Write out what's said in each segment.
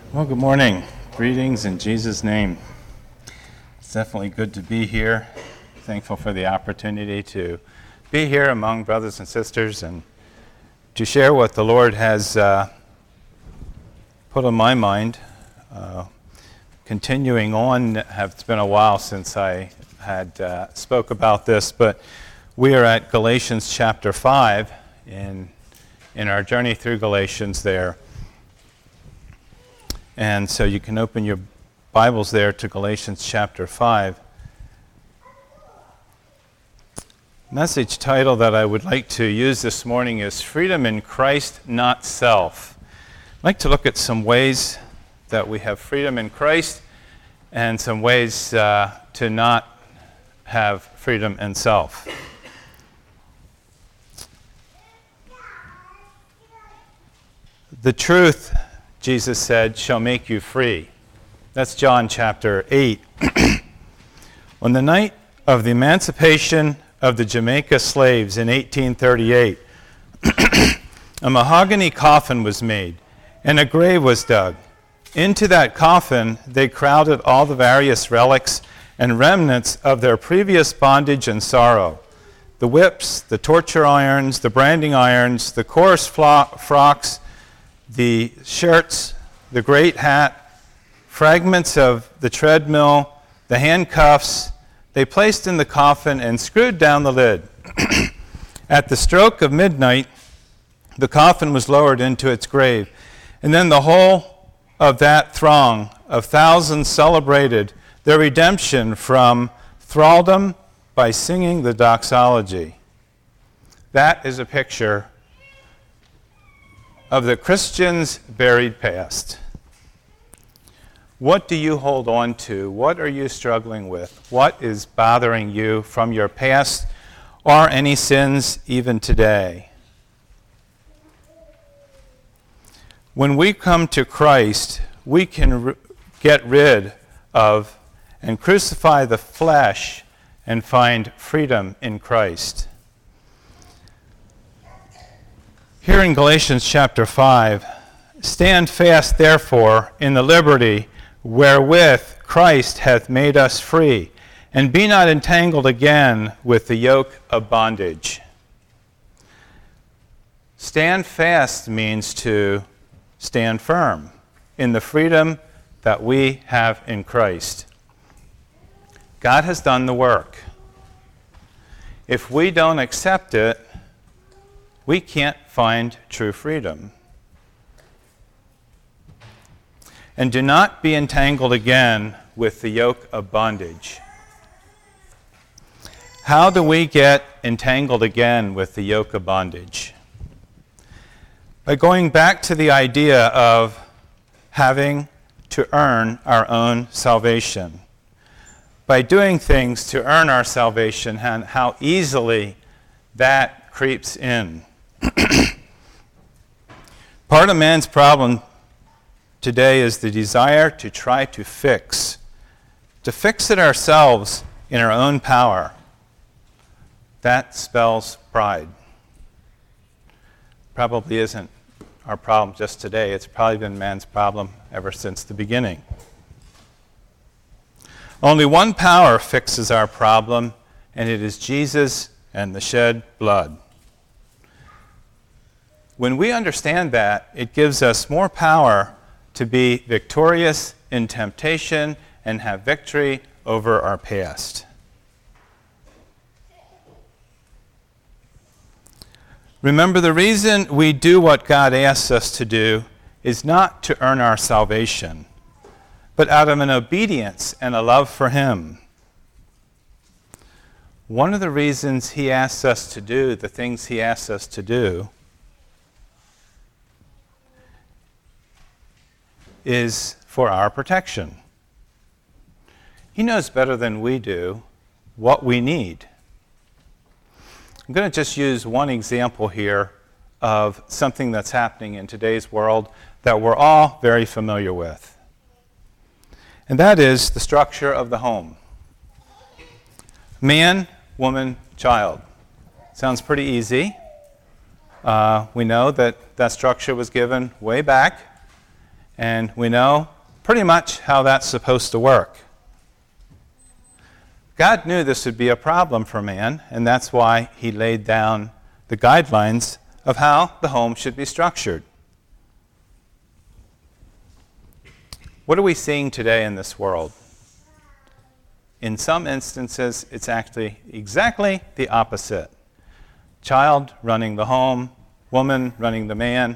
Well, good morning. Greetings in Jesus' name. It's definitely good to be here. Thankful for the opportunity to be here among brothers and sisters and to share what the Lord has put on my mind. Continuing on, it's been a while since I had spoke about this, but we are at Galatians chapter 5 in our journey through Galatians there. And so you can open your Bibles there to Galatians chapter 5. Message title that I would like to use this morning is Freedom in Christ, Not Self. I'd like to look at some ways that we have freedom in Christ and some ways to not have freedom in self. The truth, Jesus said, shall make you free. That's John chapter 8. On the night of the emancipation of the Jamaica slaves in 1838, a mahogany coffin was made and a grave was dug. Into that coffin they crowded all the various relics and remnants of their previous bondage and sorrow. The whips, the torture irons, the branding irons, the coarse frocks, the shirts, the great hat, fragments of the treadmill, the handcuffs, they placed in the coffin and screwed down the lid. At the stroke of midnight, the coffin was lowered into its grave, and then the whole of that throng of thousands celebrated their redemption from thraldom by singing the doxology. That is a picture of the Christian's buried past. What do you hold on to? What are you struggling with? What is bothering you from your past or any sins even today? When we come to Christ, we can get rid of and crucify the flesh and find freedom in Christ. Here in Galatians chapter 5, stand fast therefore in the liberty wherewith Christ hath made us free, and be not entangled again with the yoke of bondage. Stand fast means to stand firm in the freedom that we have in Christ. God has done the work. If we don't accept it, we can't find true freedom. And do not be entangled again with the yoke of bondage. How do we get entangled again with the yoke of bondage? By going back to the idea of having to earn our own salvation. By doing things to earn our salvation and how easily that creeps in. Part of man's problem today is the desire to try to fix it ourselves in our own power. That spells pride. Probably isn't our problem just today. It's probably been man's problem ever since the beginning. Only one power fixes our problem, and it is Jesus and the shed blood. When we understand that, it gives us more power to be victorious in temptation and have victory over our past. Remember, the reason we do what God asks us to do is not to earn our salvation, but out of an obedience and a love for Him. One of the reasons He asks us to do the things He asks us to do is for our protection. He knows better than we do what we need. I'm going to just use one example here of something that's happening in today's world that we're all very familiar with. And that is the structure of the home. Man, woman, child. Sounds pretty easy. We know that structure was given way back, And we know pretty much how that's supposed to work. God knew this would be a problem for man, and that's why he laid down the guidelines of how the home should be structured. What are we seeing today in this world? In some instances, it's actually exactly the opposite. Child running the home, woman running the man,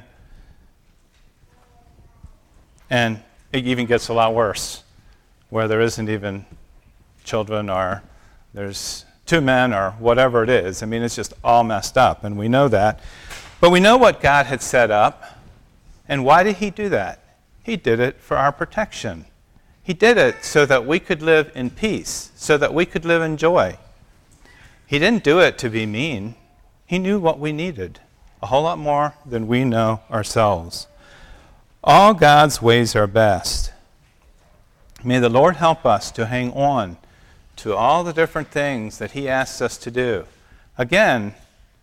and it even gets a lot worse, where there isn't even children, or there's two men, or whatever it is. I mean, it's just all messed up, and we know that. But we know what God had set up, and why did he do that? He did it for our protection. He did it so that we could live in peace, so that we could live in joy. He didn't do it to be mean. He knew what we needed, a whole lot more than we know ourselves. All God's ways are best. May the Lord help us to hang on to all the different things that he asks us to do. Again,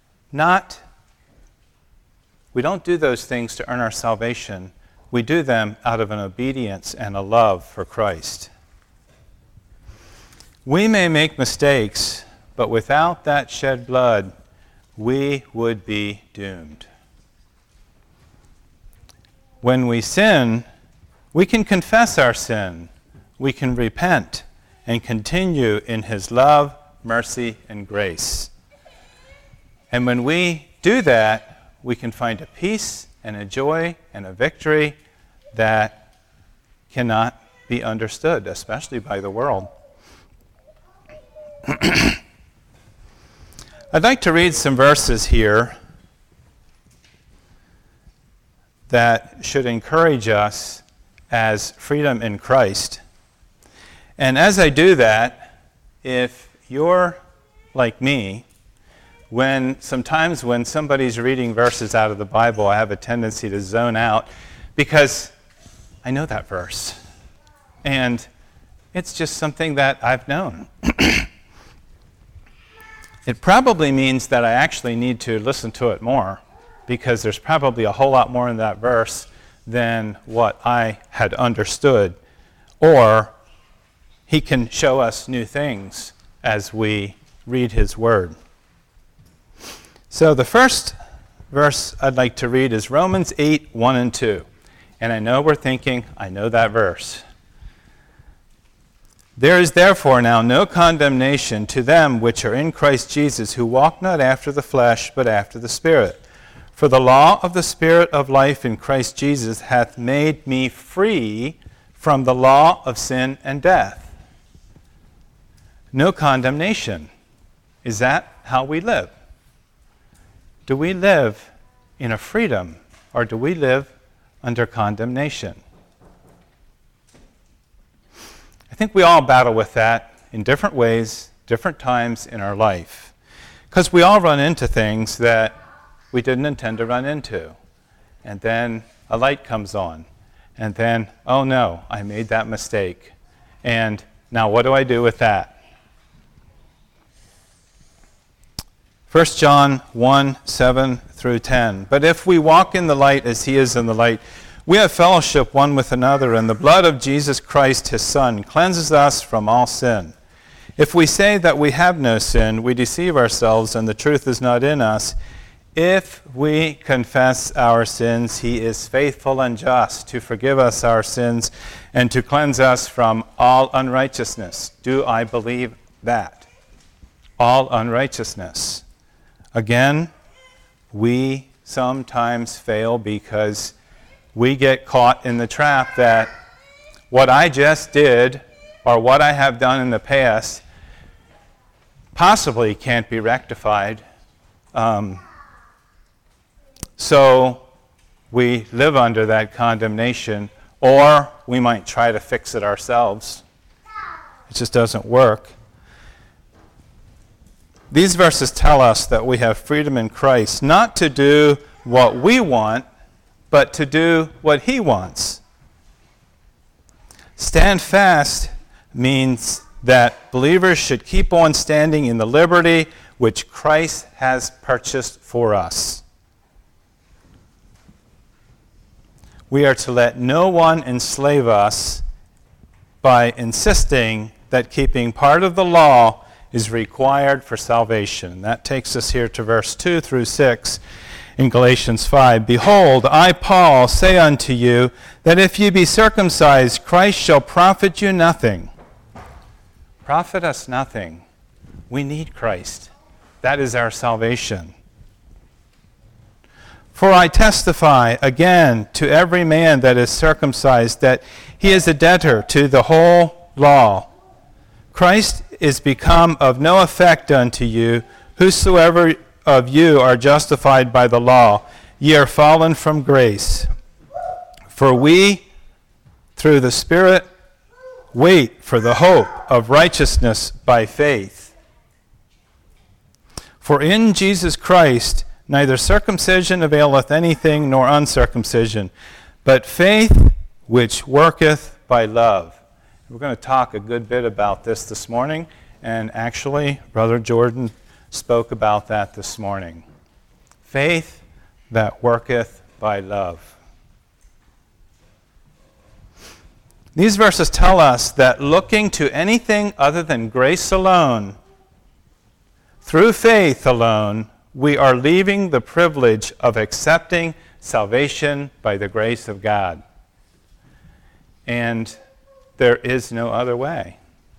we don't do those things to earn our salvation. We do them out of an obedience and a love for Christ. We may make mistakes, but without that shed blood, we would be doomed. When we sin, we can confess our sin. We can repent and continue in his love, mercy, and grace. And when we do that, we can find a peace and a joy and a victory that cannot be understood, especially by the world. I'd like to read some verses here that should encourage us as freedom in Christ. And as I do that, if you're like me, sometimes when somebody's reading verses out of the Bible, I have a tendency to zone out because I know that verse. And it's just something that I've known. It probably means that I actually need to listen to it more, because there's probably a whole lot more in that verse than what I had understood. Or he can show us new things as we read his word. So the first verse I'd like to read is Romans 8, 1 and 2. And I know we're thinking, I know that verse. There is therefore now no condemnation to them which are in Christ Jesus, who walk not after the flesh, but after the Spirit. For the law of the Spirit of life in Christ Jesus hath made me free from the law of sin and death. No condemnation. Is that how we live? Do we live in a freedom, or do we live under condemnation? I think we all battle with that in different ways, different times in our life. Because we all run into things that we didn't intend to run into. And then a light comes on. And then, oh no, I made that mistake. And now what do I do with that? 1 John 1, 7 through 10. But if we walk in the light as he is in the light, we have fellowship one with another, and the blood of Jesus Christ, his Son, cleanses us from all sin. If we say that we have no sin, we deceive ourselves, and the truth is not in us. If we confess our sins, he is faithful and just to forgive us our sins and to cleanse us from all unrighteousness. Do I believe that? All unrighteousness. Again, we sometimes fail because we get caught in the trap that what I just did or what I have done in the past possibly can't be rectified. So we live under that condemnation, or we might try to fix it ourselves. It just doesn't work. These verses tell us that we have freedom in Christ, not to do what we want, but to do what he wants. Stand fast means that believers should keep on standing in the liberty which Christ has purchased for us. we are to let no one enslave us by insisting that keeping part of the law is required for salvation. That takes us here to verse 2 through 6 in Galatians 5. Behold, I, Paul, say unto you that if ye be circumcised, Christ shall profit you nothing. Profit us nothing. We need Christ. That is our salvation. For I testify again to every man that is circumcised that he is a debtor to the whole law. Christ is become of no effect unto you. Whosoever of you are justified by the law, ye are fallen from grace. For we, through the Spirit, wait for the hope of righteousness by faith. For in Jesus Christ neither circumcision availeth anything, nor uncircumcision, but faith which worketh by love. We're going to talk a good bit about this morning, and actually, Brother Jordan spoke about that this morning. Faith that worketh by love. These verses tell us that looking to anything other than grace alone, through faith alone, we are leaving the privilege of accepting salvation by the grace of God. And there is no other way.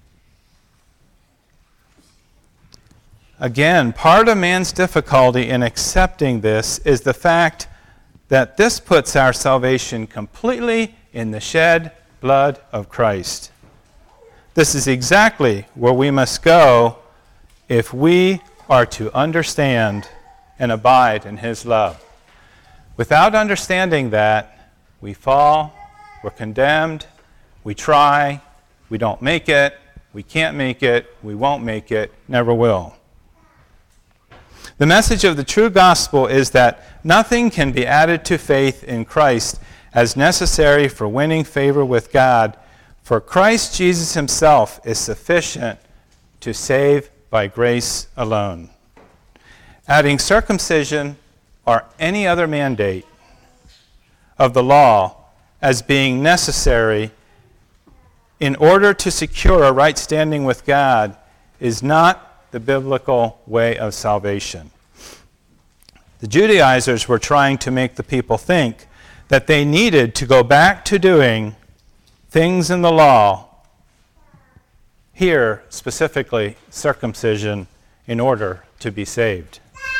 Again, part of man's difficulty in accepting this is the fact that this puts our salvation completely in the shed blood of Christ. This is exactly where we must go if we are to understand and abide in his love. Without understanding that, we fall, we're condemned, we try, we don't make it, we can't make it, we won't make it, never will. The message of the true gospel is that nothing can be added to faith in Christ as necessary for winning favor with God, for Christ Jesus himself is sufficient to save by grace alone. Adding circumcision or any other mandate of the law as being necessary in order to secure a right standing with God is not the biblical way of salvation. The Judaizers were trying to make the people think that they needed to go back to doing things in the law, here specifically circumcision, in order to be saved.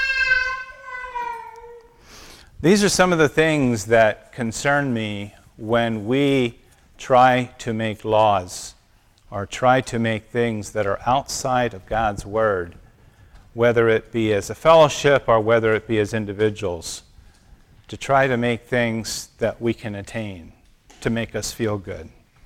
These are some of the things that concern me when we try to make laws or try to make things that are outside of God's word, whether it be as a fellowship or whether it be as individuals, to try to make things that we can attain, to make us feel good.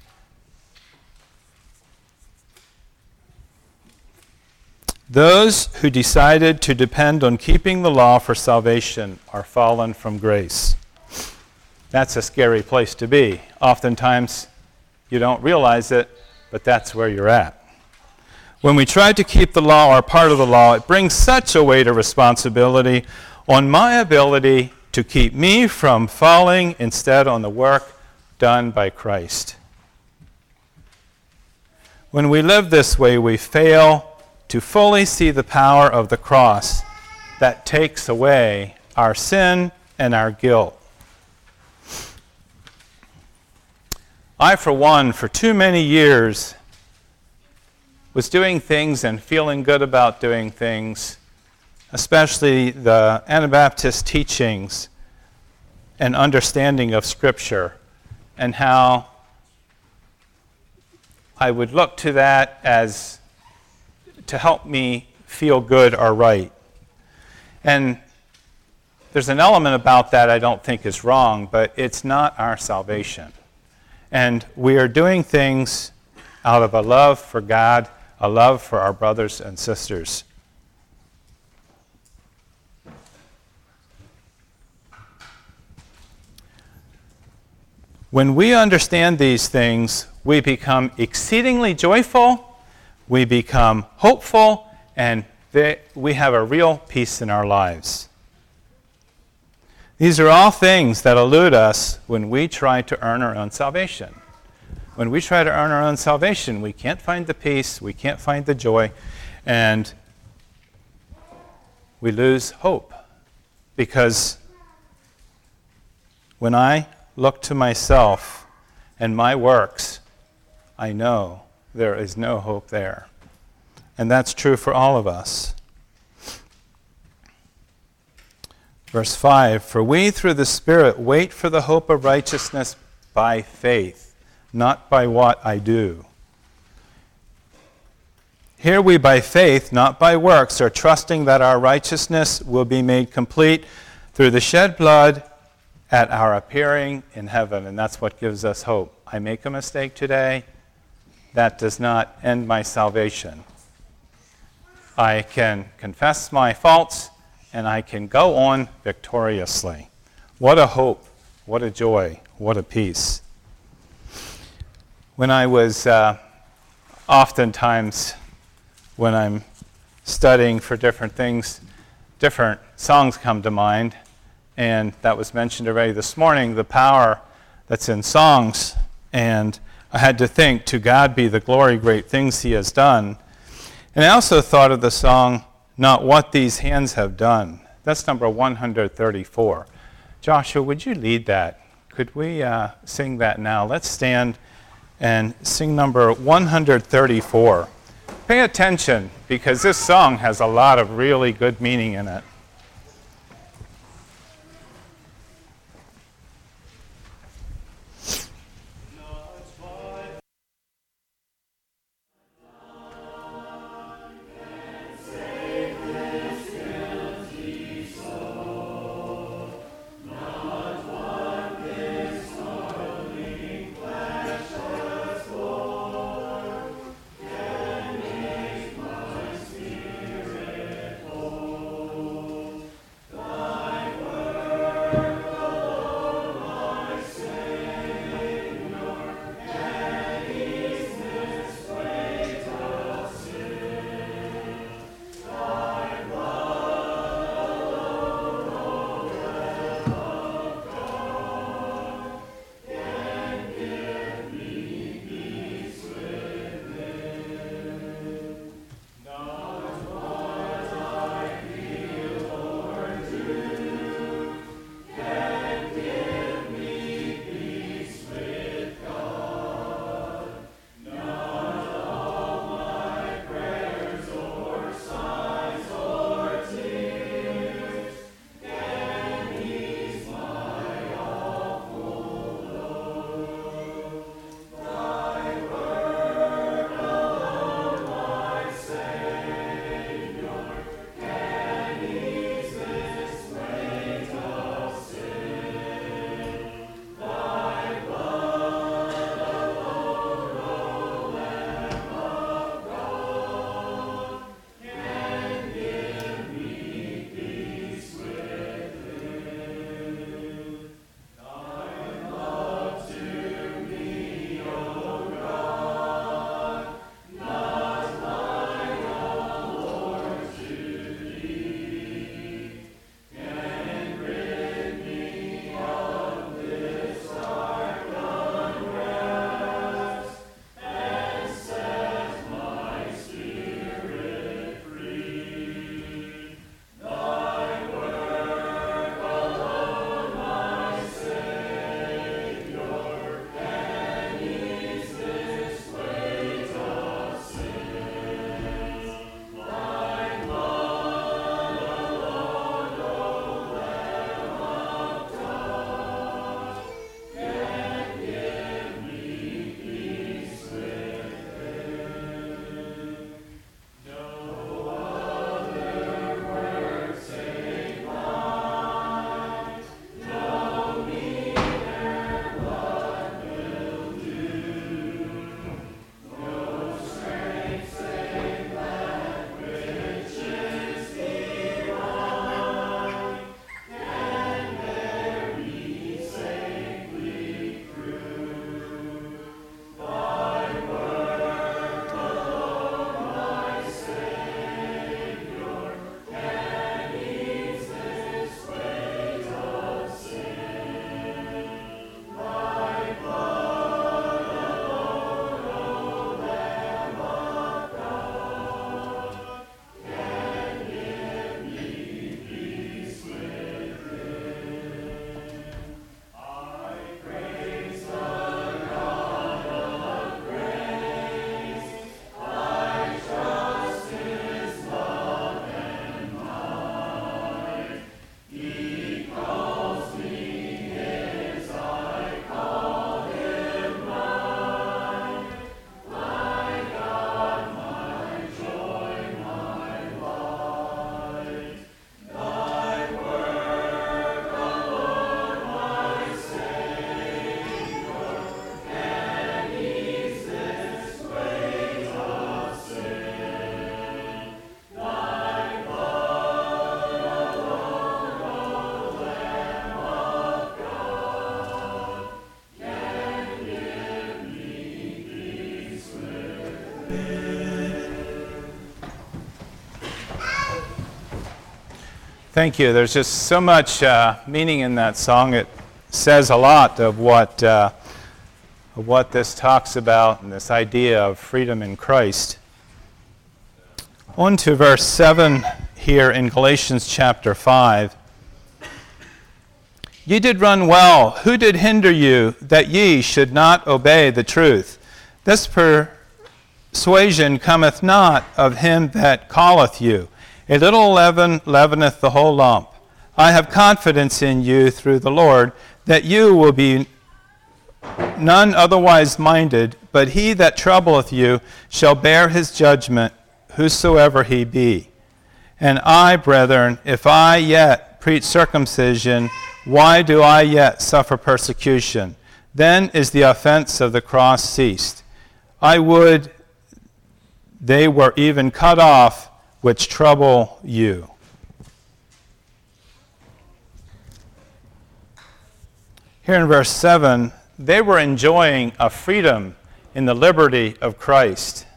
Those who decided to depend on keeping the law for salvation are fallen from grace. That's a scary place to be. Oftentimes, you don't realize it, but that's where you're at. When we try to keep the law or part of the law, it brings such a weight of responsibility on my ability to keep me from falling instead on the work done by Christ. When we live this way, we fail to fully see the power of the cross that takes away our sin and our guilt. I, for one, for too many years, was doing things and feeling good about doing things, especially the Anabaptist teachings and understanding of Scripture, and how I would look to that as to help me feel good or right. And there's an element about that I don't think is wrong, but it's not our salvation. And we are doing things out of a love for God, a love for our brothers and sisters. When we understand these things, we become exceedingly joyful, we become hopeful, and we have a real peace in our lives. These are all things that elude us when we try to earn our own salvation. When we try to earn our own salvation, we can't find the peace, we can't find the joy, and we lose hope. Because when I look to myself and my works, I know there is no hope there. And that's true for all of us. Verse 5, for we through the Spirit wait for the hope of righteousness by faith, not by what I do. Here we by faith, not by works, are trusting that our righteousness will be made complete through the shed blood at our appearing in heaven. And that's what gives us hope. I make a mistake today, that does not end my salvation. I can confess my faults, and I can go on victoriously. What a hope, what a joy, what a peace. When I was, oftentimes, when I'm studying for different things, different songs come to mind, and that was mentioned already this morning, the power that's in songs, and I had to think, to God be the glory, great things he has done. And I also thought of the song, Not What These Hands Have Done. That's number 134. Joshua, would you lead that? Could we sing that now? Let's stand and sing number 134. Pay attention, because this song has a lot of really good meaning in it. Thank you. There's just so much meaning in that song. It says a lot of what this talks about and this idea of freedom in Christ. On to verse 7 here in Galatians chapter 5. Ye did run well. Who did hinder you that ye should not obey the truth? This persuasion cometh not of him that calleth you. A little leaven leaveneth the whole lump. I have confidence in you through the Lord, that you will be none otherwise minded, but he that troubleth you shall bear his judgment, whosoever he be. And I, brethren, if I yet preach circumcision, why do I yet suffer persecution? Then is the offense of the cross ceased. I would they were even cut off which trouble you. Here in verse 7, they were enjoying a freedom in the liberty of Christ.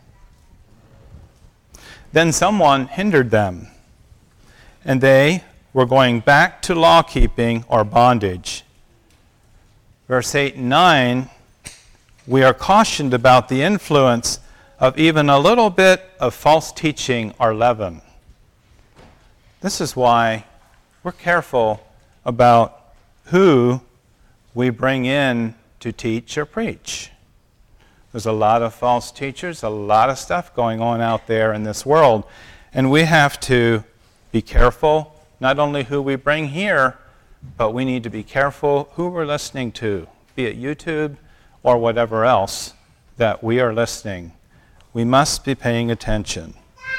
Then someone hindered them, and they were going back to law-keeping or bondage. Verse 8 and 9, we are cautioned about the influence of even a little bit of false teaching or leaven. This is why we're careful about who we bring in to teach or preach. There's a lot of false teachers, a lot of stuff going on out there in this world, and we have to be careful, not only who we bring here, but we need to be careful who we're listening to, be it YouTube or whatever else that we are listening. We must be paying attention.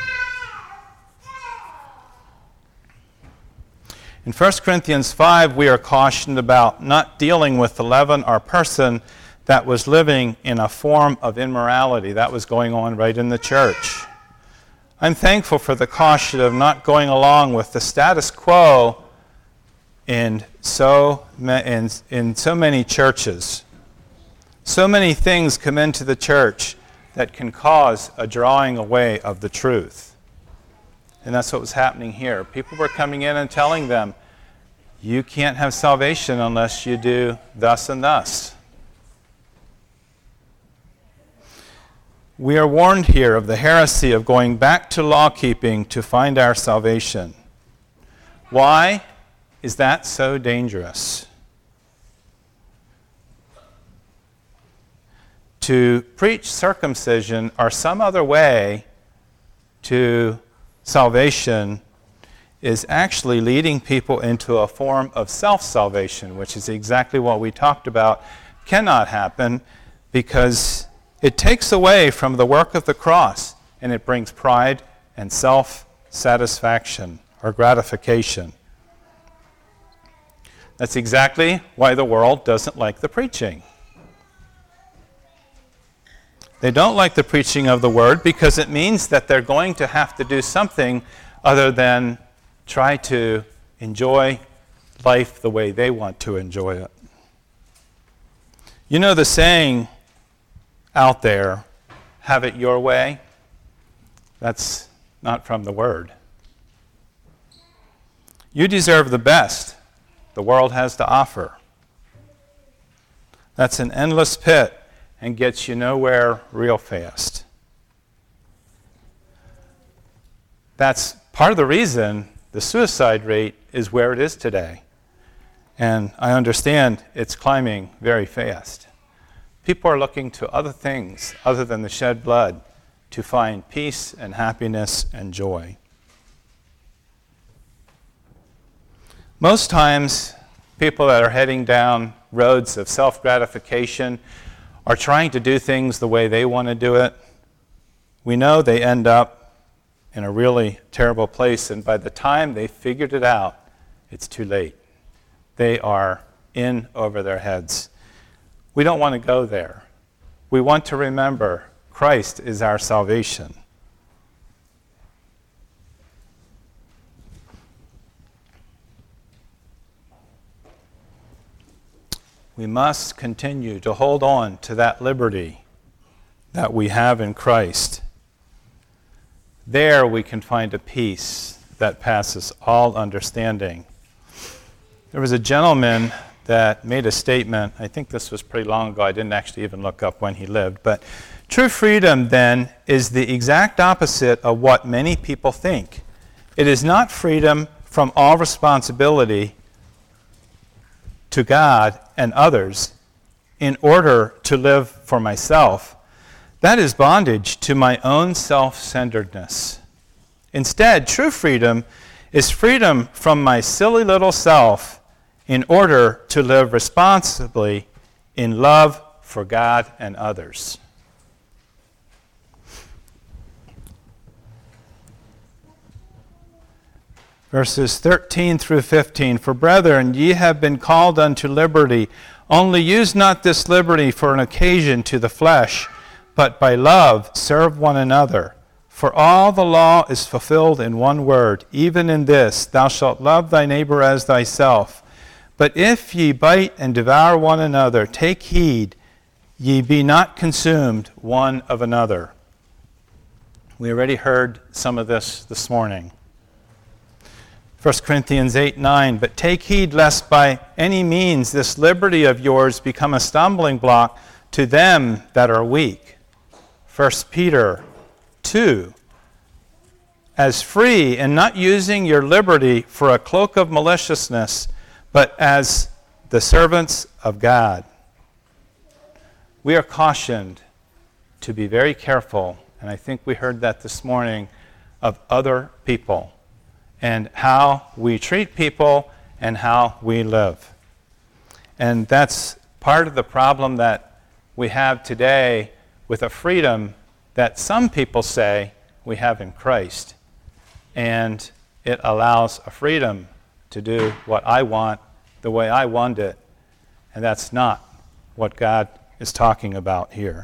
In 1 Corinthians 5, we are cautioned about not dealing with the leaven or person that was living in a form of immorality. That was going on right in the church. I'm thankful for the caution of not going along with the status quo in so many churches. So many things come into the church that can cause a drawing away of the truth. And that's what was happening here. People were coming in and telling them, you can't have salvation unless you do thus and thus. We are warned here of the heresy of going back to law-keeping to find our salvation. Why is that so dangerous? To preach circumcision or some other way to salvation is actually leading people into a form of self-salvation, which is exactly what we talked about cannot happen because it takes away from the work of the cross and it brings pride and self-satisfaction or gratification. That's exactly why the world doesn't like the preaching. They don't like the preaching of the word because it means that they're going to have to do something other than try to enjoy life the way they want to enjoy it. You know the saying out there, have it your way? That's not from the word. You deserve the best the world has to offer. That's an endless pit and gets you nowhere real fast. That's part of the reason the suicide rate is where it is today. And I understand it's climbing very fast. People are looking to other things other than the shed blood to find peace and happiness and joy. Most times, people that are heading down roads of self-gratification are trying to do things the way they want to do it. We know they end up in a really terrible place, and by the time they figured it out, it's too late. They are in over their heads. We don't want to go there. We want to remember Christ is our salvation. We must continue to hold on to that liberty that we have in Christ there we can find a peace that passes all understanding. There was a gentleman that made a statement. I think this was pretty long ago. I didn't actually even look up when he lived. But true freedom, then, is the exact opposite of what many people think. It is not freedom from all responsibility to God and others in order to live for myself. That is bondage to my own self-centeredness. Instead, true freedom is freedom from my silly little self in order to live responsibly in love for God and others. Verses 13 through 15, For brethren, ye have been called unto liberty. Only use not this liberty for an occasion to the flesh, but by love serve one another. For all the law is fulfilled in one word, even in this, thou shalt love thy neighbor as thyself. But if ye bite and devour one another, take heed, ye be not consumed one of another. We already heard some of this morning. 1 Corinthians 8:9, But take heed lest by any means this liberty of yours become a stumbling block to them that are weak. 1 Peter 2, As free and not using your liberty for a cloak of maliciousness, but as the servants of God. We are cautioned to be very careful, and I think we heard that this morning, of other people and how we treat people and how we live. And that's part of the problem that we have today with a freedom that some people say we have in Christ. And it allows a freedom to do what I want the way I want it. And that's not what God is talking about here.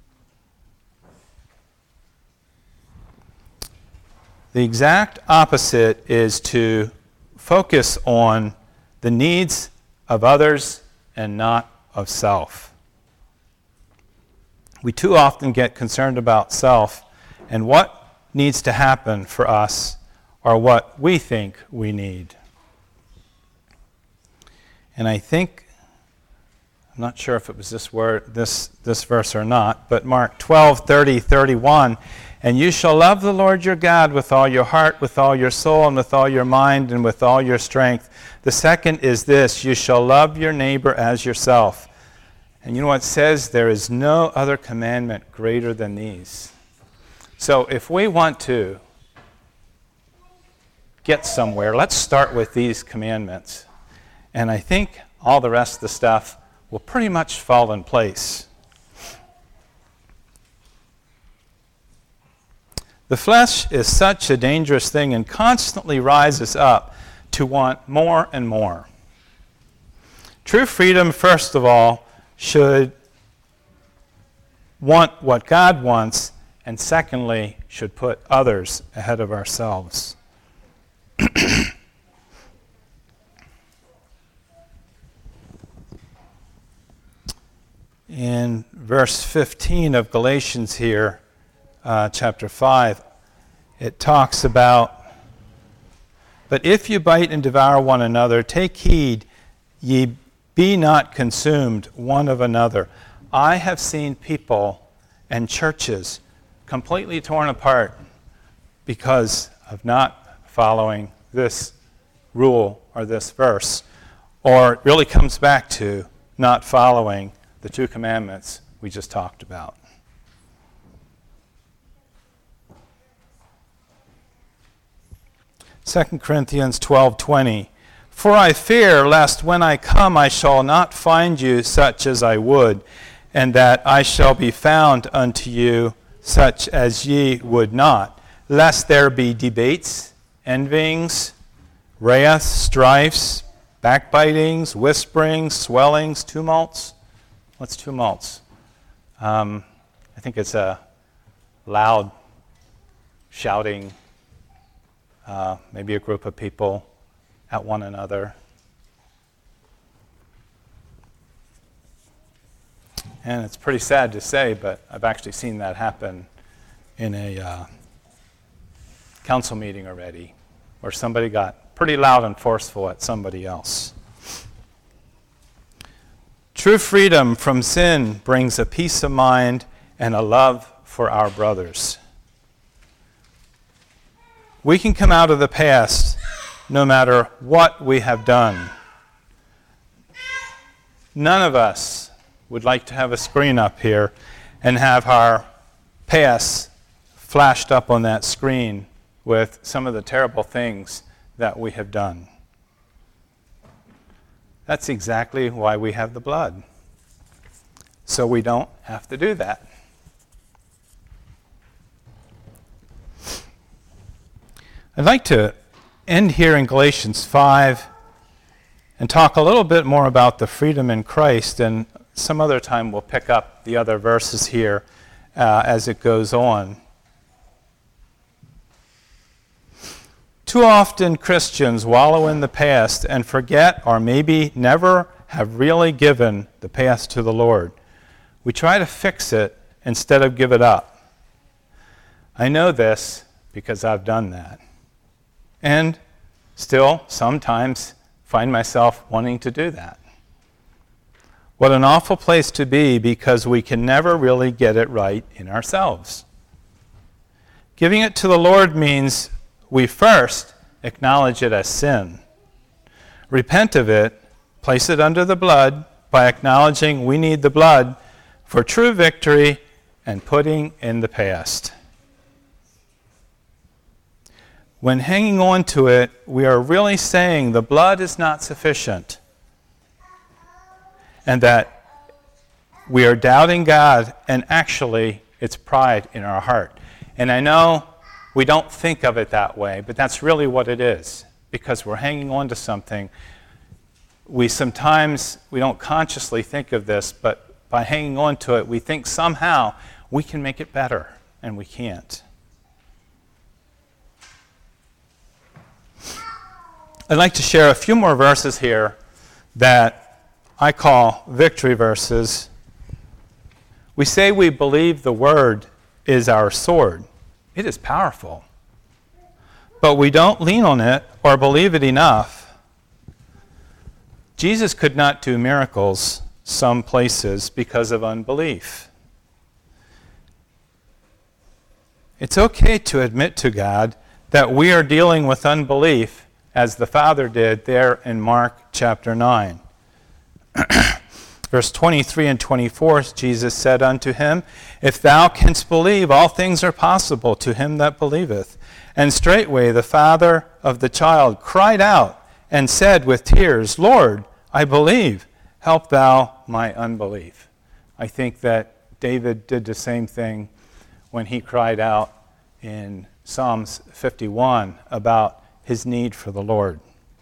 The exact opposite is to focus on the needs of others and not of self. We too often get concerned about self and what needs to happen for us or what we think we need. And I think, I'm not sure if it was this verse or not, but Mark 12:30-31, And you shall love the Lord your God with all your heart, with all your soul, and with all your mind, and with all your strength. The second is this, you shall love your neighbor as yourself. And you know what it says? There is no other commandment greater than these. So if we want to get somewhere, let's start with these commandments. And I think all the rest of the stuff will pretty much fall in place. The flesh is such a dangerous thing and constantly rises up to want more and more. True freedom, first of all, should want what God wants, and secondly, should put others ahead of ourselves. In verse 15 of Galatians here, chapter 5, it talks about, But if you bite and devour one another, take heed, ye be not consumed one of another. I have seen people and churches completely torn apart because of not following this rule or this verse, or it really comes back to not following the two commandments we just talked about. Second Corinthians 12:20, For I fear lest when I come I shall not find you such as I would, and that I shall be found unto you such as ye would not, lest there be debates, envyings, wraths, strifes, backbitings, whisperings, swellings, tumults. What's tumults? I think it's a loud shouting, maybe a group of people at one another. And it's pretty sad to say, but I've actually seen that happen in council meeting already where somebody got pretty loud and forceful at somebody else. True freedom from sin brings a peace of mind and a love for our brothers. We can come out of the past no matter what we have done. None of us would like to have a screen up here and have our past flashed up on that screen with some of the terrible things that we have done. That's exactly why we have the blood, so we don't have to do that. I'd like to end here in Galatians 5 and talk a little bit more about the freedom in Christ, and some other time we'll pick up the other verses here as it goes on. Too often Christians wallow in the past and forget or maybe never have really given the past to the Lord. We try to fix it instead of give it up. I know this because I've done that. And still sometimes find myself wanting to do that. What an awful place to be, because we can never really get it right in ourselves. Giving it to the Lord means we first acknowledge it as sin, repent of it, place it under the blood by acknowledging we need the blood for true victory and putting in the past. When hanging on to it, we are really saying the blood is not sufficient and that we are doubting God, and actually it's pride in our heart. And I know we don't think of it that way, but that's really what it is, because we're hanging on to something. We don't consciously think of this, but by hanging on to it, we think somehow we can make it better, and we can't. I'd like to share a few more verses here that I call victory verses. We say we believe the word is our sword. It is powerful. But we don't lean on it or believe it enough. Jesus could not do miracles some places because of unbelief. It's okay to admit to God that we are dealing with unbelief, as the Father did there in Mark chapter 9. Verse 23 and 24, Jesus said unto him, If thou canst believe, all things are possible to him that believeth. And straightway the father of the child cried out and said with tears, Lord, I believe, help thou my unbelief. I think that David did the same thing when he cried out in Psalms 51 about his need for the Lord.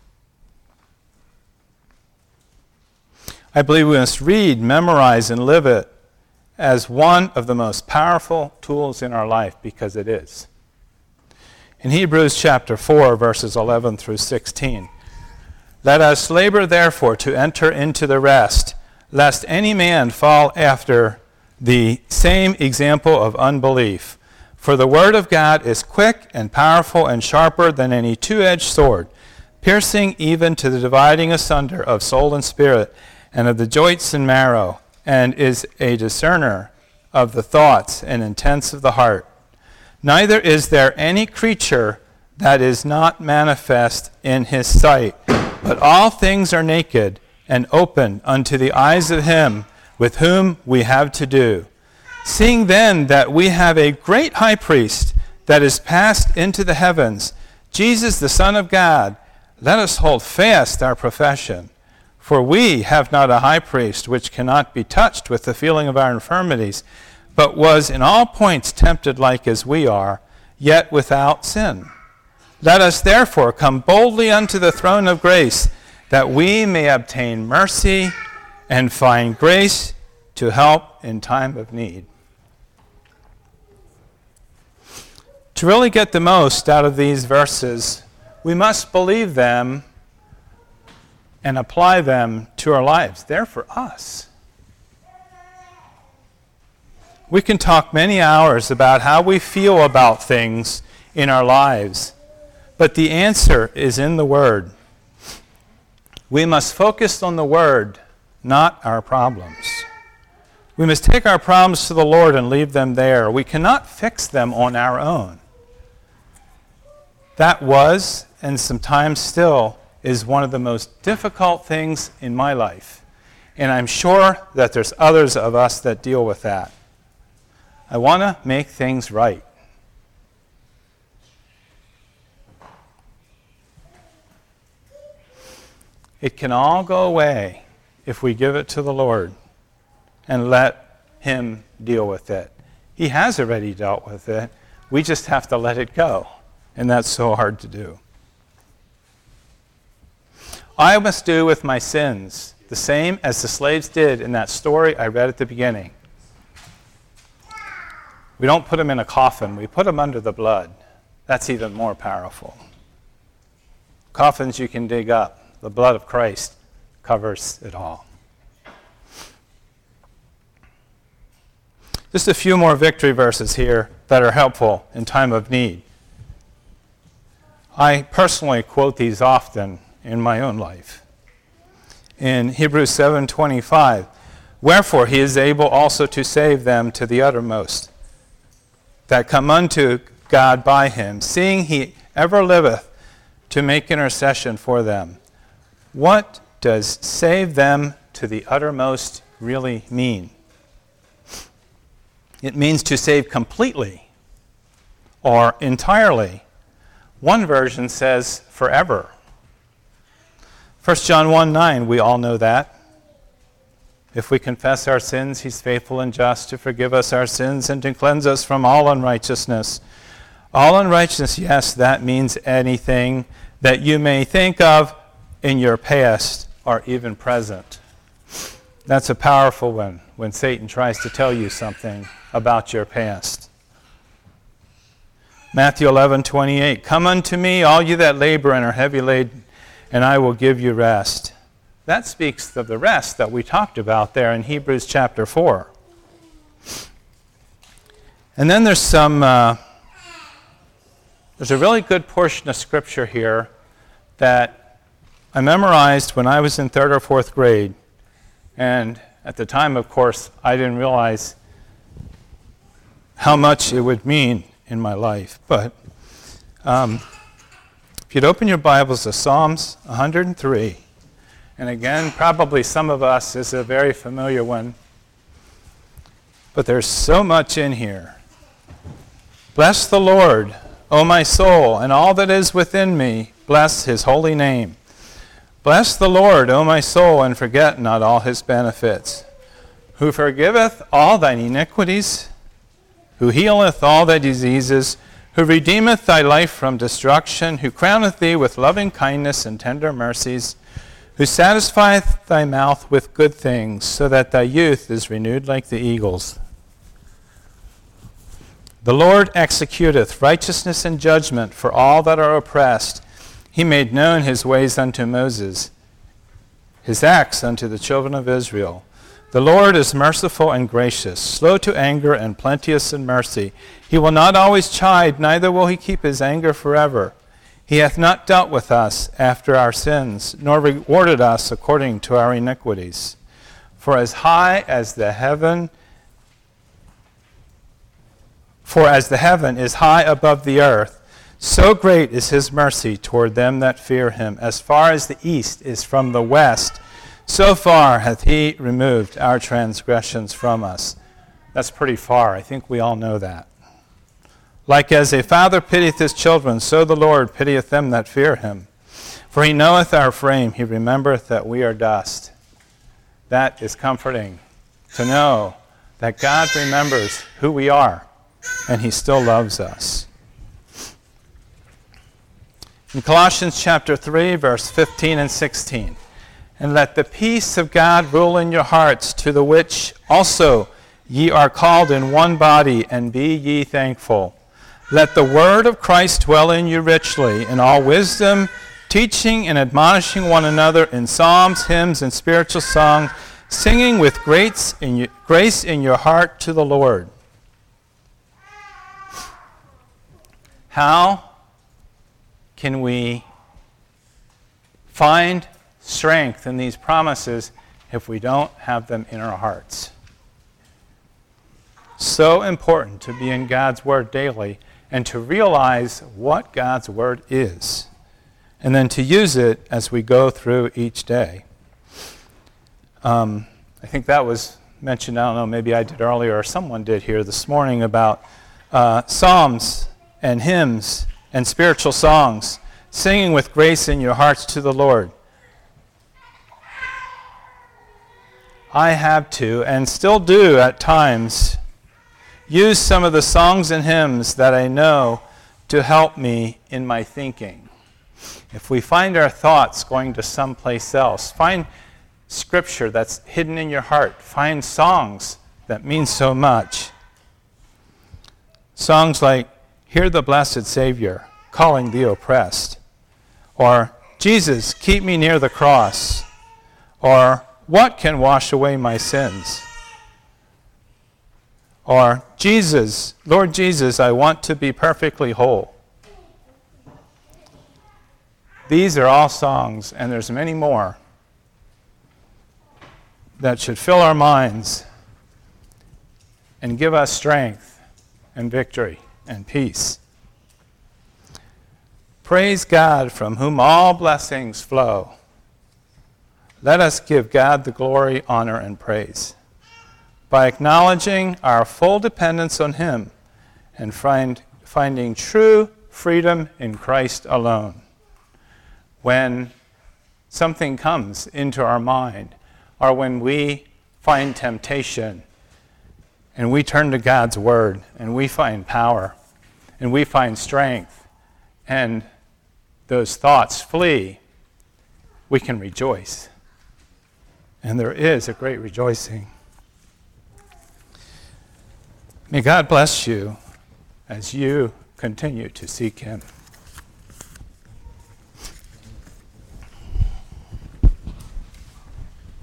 I believe we must read, memorize, and live it as one of the most powerful tools in our life, because it is. In Hebrews chapter 4, verses 11 through 16, Let us labor therefore to enter into the rest, lest any man fall after the same example of unbelief. For the word of God is quick and powerful and sharper than any two-edged sword, piercing even to the dividing asunder of soul and spirit, and of the joints and marrow, and is a discerner of the thoughts and intents of the heart. Neither is there any creature that is not manifest in his sight, but all things are naked and open unto the eyes of him with whom we have to do. Seeing then that we have a great high priest that is passed into the heavens, Jesus the Son of God, let us hold fast our profession. For we have not a high priest which cannot be touched with the feeling of our infirmities, but was in all points tempted like as we are, yet without sin. Let us therefore come boldly unto the throne of grace, that we may obtain mercy and find grace to help in time of need. To really get the most out of these verses, we must believe them and apply them to our lives. They're for us. We can talk many hours about how we feel about things in our lives. But the answer is in the Word. We must focus on the Word, not our problems. We must take our problems to the Lord and leave them there. We cannot fix them on our own. That was, and sometimes still, is one of the most difficult things in my life. And I'm sure that there's others of us that deal with that. I want to make things right. It can all go away if we give it to the Lord and let Him deal with it. He has already dealt with it. We just have to let it go. And that's so hard to do. I must do with my sins the same as the slaves did in that story I read at the beginning. We don't put them in a coffin. We put them under the blood. That's even more powerful. Coffins you can dig up. The blood of Christ covers it all. Just a few more victory verses here that are helpful in time of need. I personally quote these often in my own life. In Hebrews 7:25, wherefore he is able also to save them to the uttermost, that come unto God by him, seeing he ever liveth to make intercession for them. What does save them to the uttermost really mean? It means to save completely or entirely. One version says forever. 1 John 1:9, we all know that. If we confess our sins, he's faithful and just to forgive us our sins and to cleanse us from all unrighteousness. All unrighteousness, yes, that means anything that you may think of in your past or even present. That's a powerful one when Satan tries to tell you something about your past. Matthew 11:28, come unto me, all you that labor and are heavy laden, and I will give you rest. That speaks of the rest that we talked about there in Hebrews chapter 4. And then there's a really good portion of Scripture here that I memorized when I was in 3rd or 4th grade. And at the time, of course, I didn't realize how much it would mean in my life. But if you'd open your Bibles to Psalms 103, and again, probably some of us is a very familiar one, but there's so much in here. Bless the Lord, O my soul, and all that is within me, bless his holy name. Bless the Lord, O my soul, and forget not all his benefits, who forgiveth all thine iniquities, who healeth all thy diseases, who redeemeth thy life from destruction, who crowneth thee with loving kindness and tender mercies, who satisfieth thy mouth with good things, so that thy youth is renewed like the eagles. The Lord executeth righteousness and judgment for all that are oppressed. He made known his ways unto Moses, his acts unto the children of Israel. The Lord is merciful and gracious, slow to anger and plenteous in mercy. He will not always chide, neither will he keep his anger forever. He hath not dealt with us after our sins, nor rewarded us according to our iniquities. For as the heaven is high above the earth, so great is his mercy toward them that fear him. As far as the east is from the west, so far hath he removed our transgressions from us. That's pretty far. I think we all know that. Like as a father pitieth his children, so the Lord pitieth them that fear him. For he knoweth our frame, he remembereth that we are dust. That is comforting, to know that God remembers who we are, and he still loves us. In Colossians chapter 3, verse 15 and 16, and let the peace of God rule in your hearts, to the which also ye are called in one body, and be ye thankful. Let the word of Christ dwell in you richly, in all wisdom, teaching and admonishing one another in psalms, hymns, and spiritual songs, singing with grace in your heart to the Lord. How can we find strength in these promises if we don't have them in our hearts? So important to be in God's Word daily and to realize what God's Word is, and then to use it as we go through each day. I think that was mentioned, I don't know, maybe I did earlier or someone did here this morning about psalms and hymns and spiritual songs, singing with grace in your hearts to the Lord. I have to, and still do at times, use some of the songs and hymns that I know to help me in my thinking. If we find our thoughts going to someplace else, find scripture that's hidden in your heart. Find songs that mean so much. Songs like, Hear the Blessed Savior, Calling the Oppressed, or Jesus, Keep Me Near the Cross, or What Can Wash Away My Sins, or Jesus, Lord Jesus, I Want to Be Perfectly Whole. These are all songs, and there's many more, that should fill our minds and give us strength and victory and peace. Praise God, from whom all blessings flow. Let us give God the glory, honor, and praise by acknowledging our full dependence on Him and finding true freedom in Christ alone. When something comes into our mind, or when we find temptation and we turn to God's Word and we find power and we find strength and those thoughts flee, we can rejoice. And there is a great rejoicing. May God bless you as you continue to seek Him.